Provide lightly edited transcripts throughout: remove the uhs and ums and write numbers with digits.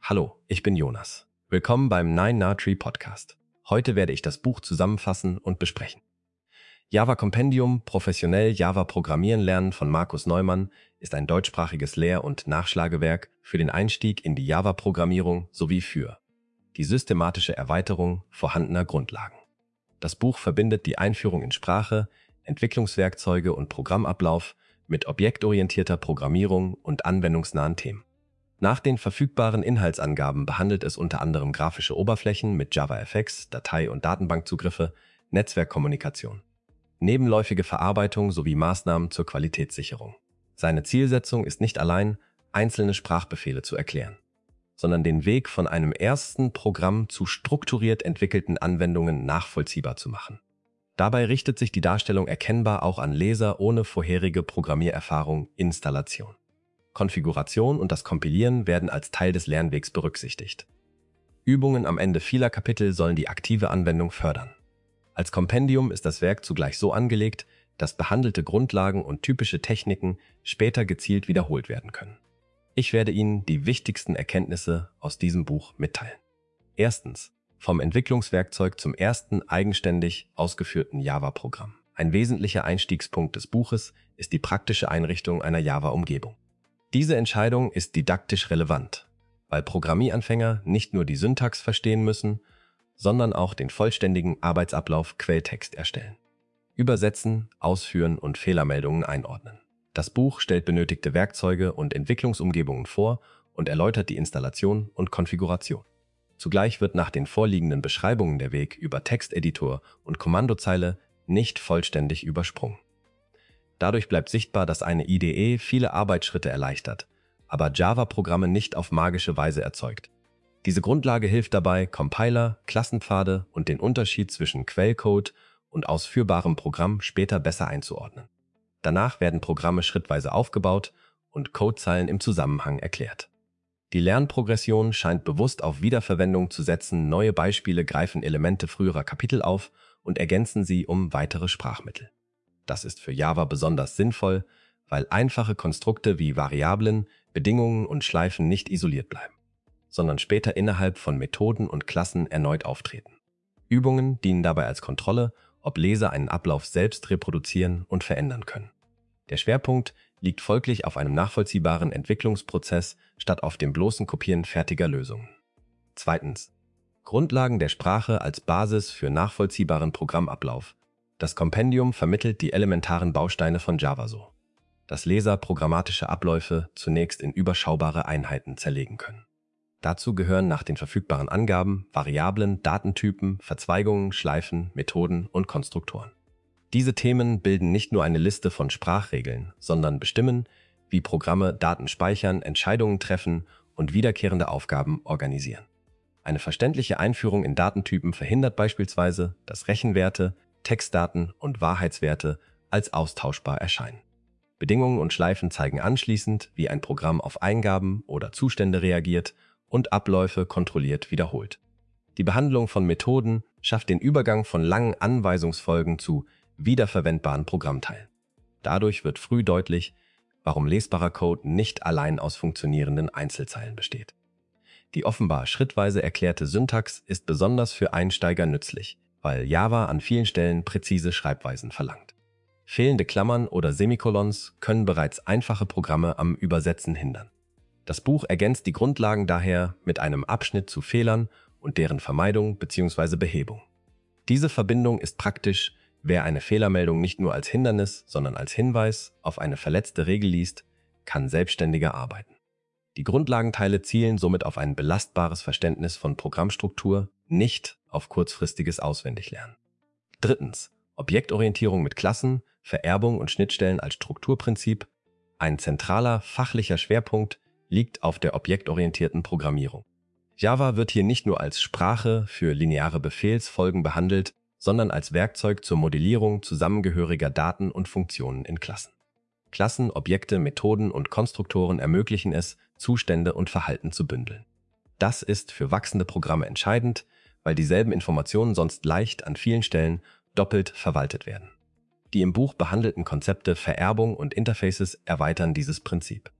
Hallo, ich bin Jonas. Willkommen beim 9na-Tree Podcast. Heute werde ich das Buch zusammenfassen und besprechen. Java Compendium, professionell Java programmieren lernen von Markus Neumann ist ein deutschsprachiges Lehr- und Nachschlagewerk für den Einstieg in die Java-Programmierung sowie für die systematische Erweiterung vorhandener Grundlagen. Das Buch verbindet die Einführung in Sprache, Entwicklungswerkzeuge und Programmablauf mit objektorientierter Programmierung und anwendungsnahen Themen. Nach den verfügbaren Inhaltsangaben behandelt es unter anderem grafische Oberflächen mit JavaFX, Datei- und Datenbankzugriffe, Netzwerkkommunikation, nebenläufige Verarbeitung sowie Maßnahmen zur Qualitätssicherung. Seine Zielsetzung ist nicht allein, einzelne Sprachbefehle zu erklären, sondern den Weg von einem ersten Programm zu strukturiert entwickelten Anwendungen nachvollziehbar zu machen. Dabei richtet sich die Darstellung erkennbar auch an Leser ohne vorherige Programmiererfahrung, Installation, Konfiguration und das Kompilieren werden als Teil des Lernwegs berücksichtigt. Übungen am Ende vieler Kapitel sollen die aktive Anwendung fördern. Als Kompendium ist das Werk zugleich so angelegt, dass behandelte Grundlagen und typische Techniken später gezielt wiederholt werden können. Ich werde Ihnen die wichtigsten Erkenntnisse aus diesem Buch mitteilen. Erstens, vom Entwicklungswerkzeug zum ersten eigenständig ausgeführten Java-Programm. Ein wesentlicher Einstiegspunkt des Buches ist die praktische Einrichtung einer Java-Umgebung. Diese Entscheidung ist didaktisch relevant, weil Programmieranfänger nicht nur die Syntax verstehen müssen, sondern auch den vollständigen Arbeitsablauf Quelltext erstellen, übersetzen, ausführen und Fehlermeldungen einordnen. Das Buch stellt benötigte Werkzeuge und Entwicklungsumgebungen vor und erläutert die Installation und Konfiguration. Zugleich wird nach den vorliegenden Beschreibungen der Weg über Texteditor und Kommandozeile nicht vollständig übersprungen. Dadurch bleibt sichtbar, dass eine IDE viele Arbeitsschritte erleichtert, aber Java-Programme nicht auf magische Weise erzeugt. Diese Grundlage hilft dabei, Compiler, Klassenpfade und den Unterschied zwischen Quellcode und ausführbarem Programm später besser einzuordnen. Danach werden Programme schrittweise aufgebaut und Codezeilen im Zusammenhang erklärt. Die Lernprogression scheint bewusst auf Wiederverwendung zu setzen, neue Beispiele greifen Elemente früherer Kapitel auf und ergänzen sie um weitere Sprachmittel. Das ist für Java besonders sinnvoll, weil einfache Konstrukte wie Variablen, Bedingungen und Schleifen nicht isoliert bleiben, sondern später innerhalb von Methoden und Klassen erneut auftreten. Übungen dienen dabei als Kontrolle, ob Leser einen Ablauf selbst reproduzieren und verändern können. Der Schwerpunkt liegt folglich auf einem nachvollziehbaren Entwicklungsprozess statt auf dem bloßen Kopieren fertiger Lösungen. Zweitens. Grundlagen der Sprache als Basis für nachvollziehbaren Programmablauf. Das Kompendium vermittelt die elementaren Bausteine von Java so, dass Leser programmatische Abläufe zunächst in überschaubare Einheiten zerlegen können. Dazu gehören nach den verfügbaren Angaben Variablen, Datentypen, Verzweigungen, Schleifen, Methoden und Konstruktoren. Diese Themen bilden nicht nur eine Liste von Sprachregeln, sondern bestimmen, wie Programme Daten speichern, Entscheidungen treffen und wiederkehrende Aufgaben organisieren. Eine verständliche Einführung in Datentypen verhindert beispielsweise, dass Rechenwerte, Textdaten und Wahrheitswerte als austauschbar erscheinen. Bedingungen und Schleifen zeigen anschließend, wie ein Programm auf Eingaben oder Zustände reagiert und Abläufe kontrolliert wiederholt. Die Behandlung von Methoden schafft den Übergang von langen Anweisungsfolgen zu wiederverwendbaren Programmteilen. Dadurch wird früh deutlich, warum lesbarer Code nicht allein aus funktionierenden Einzelzeilen besteht. Die offenbar schrittweise erklärte Syntax ist besonders für Einsteiger nützlich, weil Java an vielen Stellen präzise Schreibweisen verlangt. Fehlende Klammern oder Semikolons können bereits einfache Programme am Übersetzen hindern. Das Buch ergänzt die Grundlagen daher mit einem Abschnitt zu Fehlern und deren Vermeidung bzw. Behebung. Diese Verbindung ist praktisch, wer eine Fehlermeldung nicht nur als Hindernis, sondern als Hinweis auf eine verletzte Regel liest, kann selbstständiger arbeiten. Die Grundlagenteile zielen somit auf ein belastbares Verständnis von Programmstruktur, nicht auf kurzfristiges Auswendiglernen. Drittens. Objektorientierung mit Klassen, Vererbung und Schnittstellen als Strukturprinzip. Ein zentraler fachlicher Schwerpunkt liegt auf der objektorientierten Programmierung. Java wird hier nicht nur als Sprache für lineare Befehlsfolgen behandelt, sondern als Werkzeug zur Modellierung zusammengehöriger Daten und Funktionen in Klassen. Klassen, Objekte, Methoden und Konstruktoren ermöglichen es, Zustände und Verhalten zu bündeln. Das ist für wachsende Programme entscheidend, weil dieselben Informationen sonst leicht an vielen Stellen doppelt verwaltet werden. Die im Buch behandelten Konzepte Vererbung und Interfaces erweitern dieses Prinzip.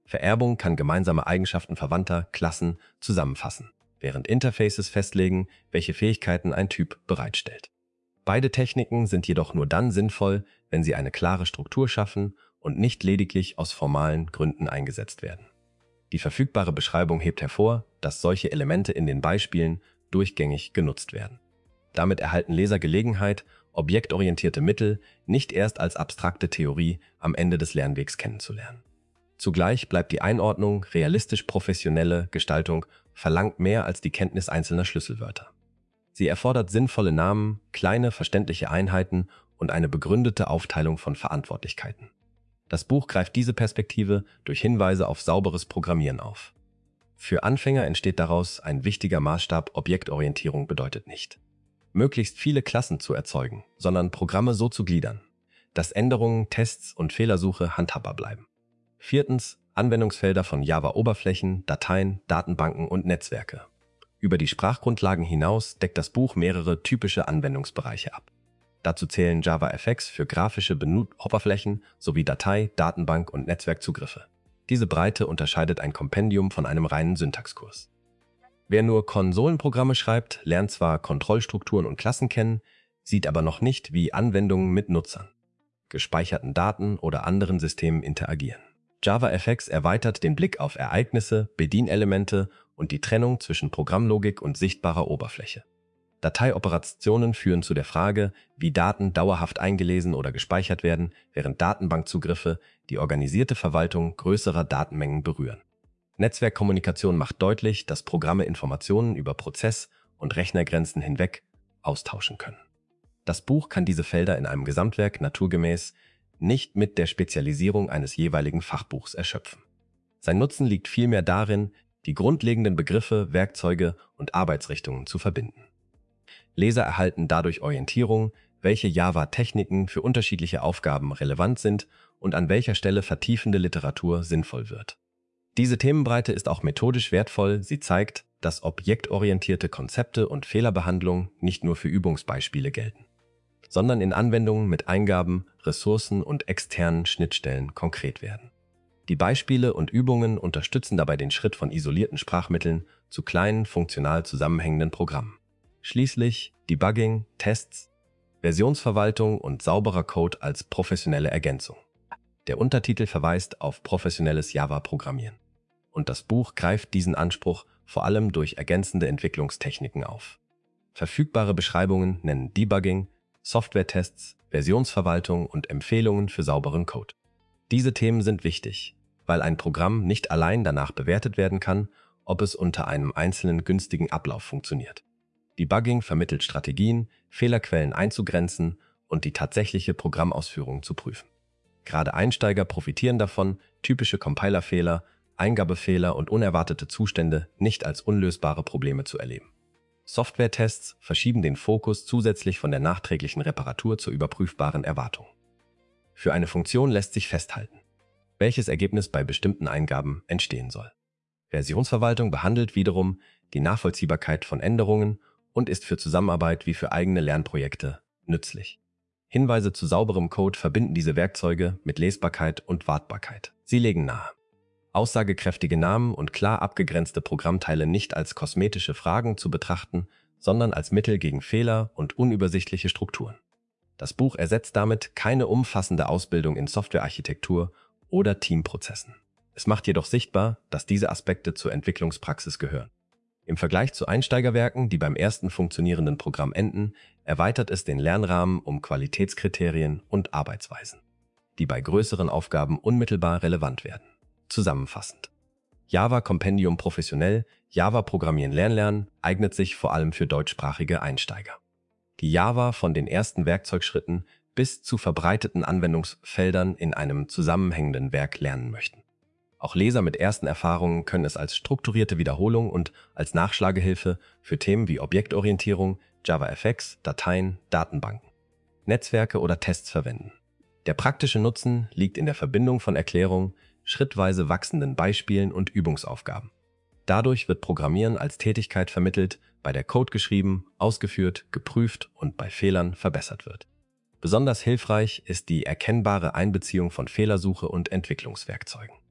Vererbung kann gemeinsame Eigenschaften verwandter Klassen zusammenfassen, während Interfaces festlegen, welche Fähigkeiten ein Typ bereitstellt. Beide Techniken sind jedoch nur dann sinnvoll, wenn sie eine klare Struktur schaffen und nicht lediglich aus formalen Gründen eingesetzt werden. Die verfügbare Beschreibung hebt hervor, dass solche Elemente in den Beispielen durchgängig genutzt werden. Damit erhalten Leser Gelegenheit, objektorientierte Mittel nicht erst als abstrakte Theorie am Ende des Lernwegs kennenzulernen. Zugleich bleibt die Einordnung realistisch-professionelle Gestaltung verlangt mehr als die Kenntnis einzelner Schlüsselwörter. Sie erfordert sinnvolle Namen, kleine verständliche Einheiten und eine begründete Aufteilung von Verantwortlichkeiten. Das Buch greift diese Perspektive durch Hinweise auf sauberes Programmieren auf. Für Anfänger entsteht daraus ein wichtiger Maßstab: Objektorientierung bedeutet nicht, möglichst viele Klassen zu erzeugen, sondern Programme so zu gliedern, dass Änderungen, Tests und Fehlersuche handhabbar bleiben. 4. Anwendungsfelder von Java-Oberflächen, Dateien, Datenbanken und Netzwerke. Über die Sprachgrundlagen hinaus deckt das Buch mehrere typische Anwendungsbereiche ab. Dazu zählen JavaFX für grafische Oberflächen sowie Datei-, Datenbank- und Netzwerkzugriffe. Diese Breite unterscheidet ein Kompendium von einem reinen Syntaxkurs. Wer nur Konsolenprogramme schreibt, lernt zwar Kontrollstrukturen und Klassen kennen, sieht aber noch nicht, wie Anwendungen mit Nutzern, gespeicherten Daten oder anderen Systemen interagieren. JavaFX erweitert den Blick auf Ereignisse, Bedienelemente und die Trennung zwischen Programmlogik und sichtbarer Oberfläche. Dateioperationen führen zu der Frage, wie Daten dauerhaft eingelesen oder gespeichert werden, während Datenbankzugriffe die organisierte Verwaltung größerer Datenmengen berühren. Netzwerkkommunikation macht deutlich, dass Programme Informationen über Prozess- und Rechnergrenzen hinweg austauschen können. Das Buch kann diese Felder in einem Gesamtwerk naturgemäß nicht mit der Spezialisierung eines jeweiligen Fachbuchs erschöpfen. Sein Nutzen liegt vielmehr darin, die grundlegenden Begriffe, Werkzeuge und Arbeitsrichtungen zu verbinden. Leser erhalten dadurch Orientierung, welche Java-Techniken für unterschiedliche Aufgaben relevant sind und an welcher Stelle vertiefende Literatur sinnvoll wird. Diese Themenbreite ist auch methodisch wertvoll. Sie zeigt, dass objektorientierte Konzepte und Fehlerbehandlung nicht nur für Übungsbeispiele gelten, sondern in Anwendungen mit Eingaben, Ressourcen und externen Schnittstellen konkret werden. Die Beispiele und Übungen unterstützen dabei den Schritt von isolierten Sprachmitteln zu kleinen, funktional zusammenhängenden Programmen. Schließlich Debugging, Tests, Versionsverwaltung und sauberer Code als professionelle Ergänzung. Der Untertitel verweist auf professionelles Java-Programmieren. Und das Buch greift diesen Anspruch vor allem durch ergänzende Entwicklungstechniken auf. Verfügbare Beschreibungen nennen Debugging, Softwaretests, Versionsverwaltung und Empfehlungen für sauberen Code. Diese Themen sind wichtig, weil ein Programm nicht allein danach bewertet werden kann, ob es unter einem einzelnen günstigen Ablauf funktioniert. Debugging vermittelt Strategien, Fehlerquellen einzugrenzen und die tatsächliche Programmausführung zu prüfen. Gerade Einsteiger profitieren davon, typische Compilerfehler, Eingabefehler und unerwartete Zustände nicht als unlösbare Probleme zu erleben. Softwaretests verschieben den Fokus zusätzlich von der nachträglichen Reparatur zur überprüfbaren Erwartung. Für eine Funktion lässt sich festhalten, welches Ergebnis bei bestimmten Eingaben entstehen soll. Versionsverwaltung behandelt wiederum die Nachvollziehbarkeit von Änderungen und ist für Zusammenarbeit wie für eigene Lernprojekte nützlich. Hinweise zu sauberem Code verbinden diese Werkzeuge mit Lesbarkeit und Wartbarkeit. Sie legen nahe, aussagekräftige Namen und klar abgegrenzte Programmteile nicht als kosmetische Fragen zu betrachten, sondern als Mittel gegen Fehler und unübersichtliche Strukturen. Das Buch ersetzt damit keine umfassende Ausbildung in Softwarearchitektur oder Teamprozessen. Es macht jedoch sichtbar, dass diese Aspekte zur Entwicklungspraxis gehören. Im Vergleich zu Einsteigerwerken, die beim ersten funktionierenden Programm enden, erweitert es den Lernrahmen um Qualitätskriterien und Arbeitsweisen, die bei größeren Aufgaben unmittelbar relevant werden. Zusammenfassend: Java Kompendium professionell, Java Programmieren lernen eignet sich vor allem für deutschsprachige Einsteiger, die Java von den ersten Werkzeugschritten bis zu verbreiteten Anwendungsfeldern in einem zusammenhängenden Werk lernen möchten. Auch Leser mit ersten Erfahrungen können es als strukturierte Wiederholung und als Nachschlagehilfe für Themen wie Objektorientierung, JavaFX, Dateien, Datenbanken, Netzwerke oder Tests verwenden. Der praktische Nutzen liegt in der Verbindung von Erklärungen, schrittweise wachsenden Beispielen und Übungsaufgaben. Dadurch wird Programmieren als Tätigkeit vermittelt, bei der Code geschrieben, ausgeführt, geprüft und bei Fehlern verbessert wird. Besonders hilfreich ist die erkennbare Einbeziehung von Fehlersuche und Entwicklungswerkzeugen.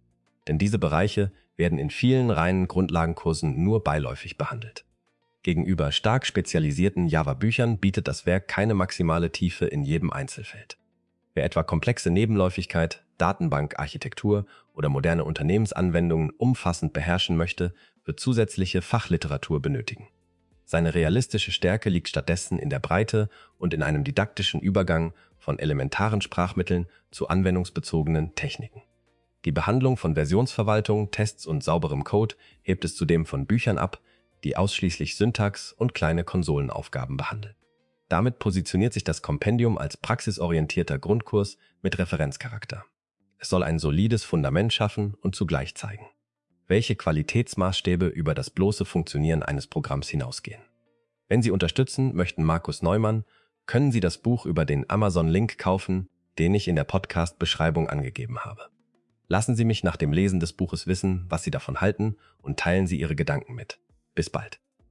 denn diese Bereiche werden in vielen reinen Grundlagenkursen nur beiläufig behandelt. Gegenüber stark spezialisierten Java-Büchern bietet das Werk keine maximale Tiefe in jedem Einzelfeld. Wer etwa komplexe Nebenläufigkeit, Datenbankarchitektur oder moderne Unternehmensanwendungen umfassend beherrschen möchte, wird zusätzliche Fachliteratur benötigen. Seine realistische Stärke liegt stattdessen in der Breite und in einem didaktischen Übergang von elementaren Sprachmitteln zu anwendungsbezogenen Techniken. Die Behandlung von Versionsverwaltung, Tests und sauberem Code hebt es zudem von Büchern ab, die ausschließlich Syntax und kleine Konsolenaufgaben behandeln. Damit positioniert sich das Kompendium als praxisorientierter Grundkurs mit Referenzcharakter. Es soll ein solides Fundament schaffen und zugleich zeigen, welche Qualitätsmaßstäbe über das bloße Funktionieren eines Programms hinausgehen. Wenn Sie unterstützen möchten Markus Neumann, können Sie das Buch über den Amazon-Link kaufen, den ich in der Podcast-Beschreibung angegeben habe. Lassen Sie mich nach dem Lesen des Buches wissen, was Sie davon halten, und teilen Sie Ihre Gedanken mit. Bis bald.